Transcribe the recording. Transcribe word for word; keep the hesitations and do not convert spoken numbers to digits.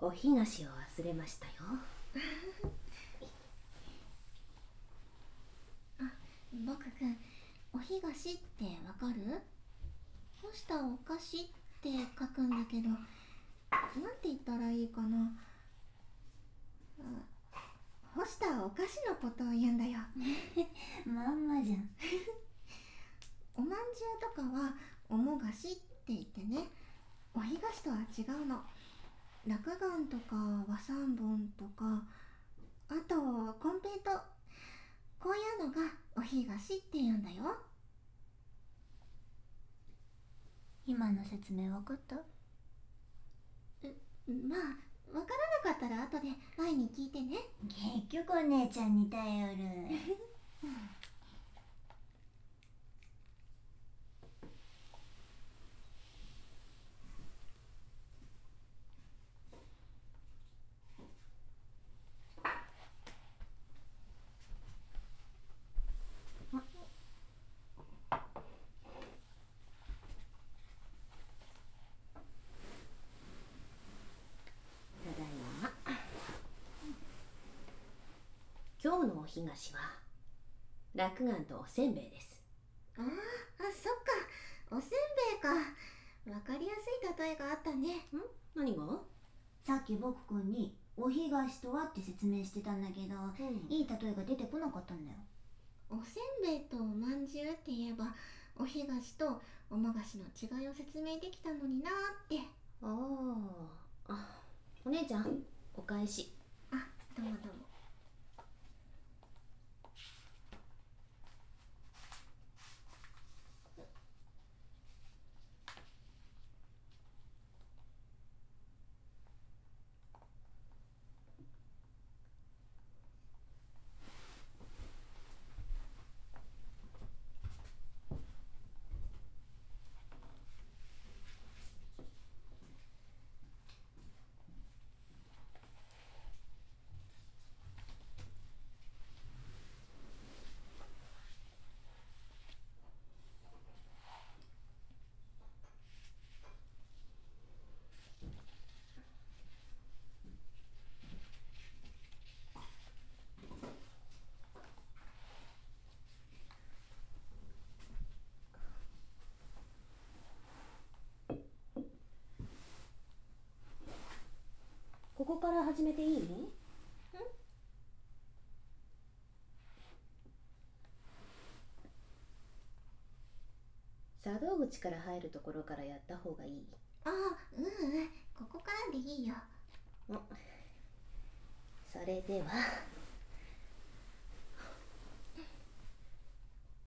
お干菓子を忘れましたよ。 あ、僕くん、お干菓子ってわかる？干したお菓子って書くんだけど、なんて言ったらいいかな。干したお菓子のことを言うんだよ。 まんまじゃん。 おまんじゅうとかはおも菓子って言ってね、お干菓子とは違うの。落雁とか和三盆とか、あとコンペイト、こういうのがお干菓子って言うんだよ。 今の説明わかった？ まあ、わからなかったら後で愛に聞いてね。 結局お姉ちゃんに頼る。 ただいま。今日のお干菓子は落雁とおせんべいです。 ああ、そっか、おせんべいか。わかりやすい例えがあったね。 ん？何が？ さっき僕くんにお干菓子とはって説明してたんだけど、 うん、 いい例えが出てこなかったんだよ。 おせんべいとおまんじゅうって言えば、お干菓子とおま菓子の違いを説明できたのになーって。 あーあ、お姉ちゃんお返し。 あ、どうもどうも。 ここから始めていい？茶道口から入るところからやった方がいい。 ああ、うんうん、ここからでいいよ。 それでは